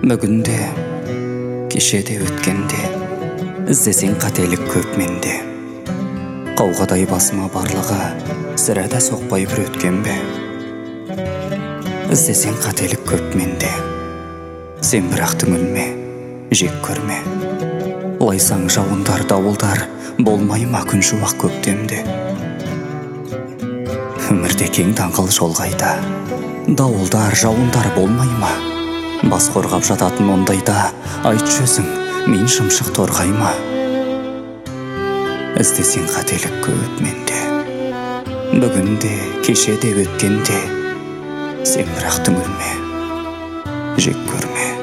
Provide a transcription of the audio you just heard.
Бүгінде, кешеде өткенде, іздесең қателік көп менде. Қауғадай басыма барлығы, сірәді соқпай бір өткен бе. Іздесең қателік көп менде. Сен бірақ түңілме, жек көрме. Лайсаң жауындар, дауылдар, болмай ма күн шуақ көктемде. Өмірде кең даңғыл жол қайда, дауылдар, жауындар болмай ма? Бас қорғап жататын ондайда, айтшы өзің, мен шымшық торғай ма? Іздесең қателік көп менде. Бүгінде, кешеде өткенде, сен бірақ түңілме, жек көрме.